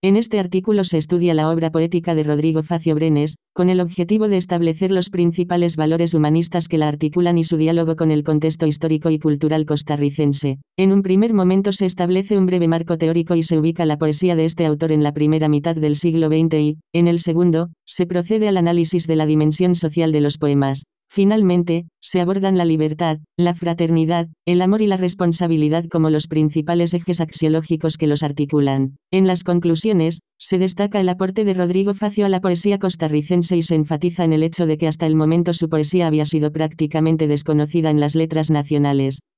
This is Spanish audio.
En este artículo se estudia la obra poética de Rodrigo Facio Brenes, con el objetivo de establecer los principales valores humanistas que la articulan y su diálogo con el contexto histórico y cultural costarricense. En un primer momento se establece un breve marco teórico y se ubica la poesía de este autor en la primera mitad del siglo XX y, en el segundo, se procede al análisis de la dimensión social de los poemas. Finalmente, se abordan la libertad, la fraternidad, el amor y la responsabilidad como los principales ejes axiológicos que los articulan. En las conclusiones, se destaca el aporte de Rodrigo Facio a la poesía costarricense y se enfatiza en el hecho de que hasta el momento su poesía había sido prácticamente desconocida en las letras nacionales.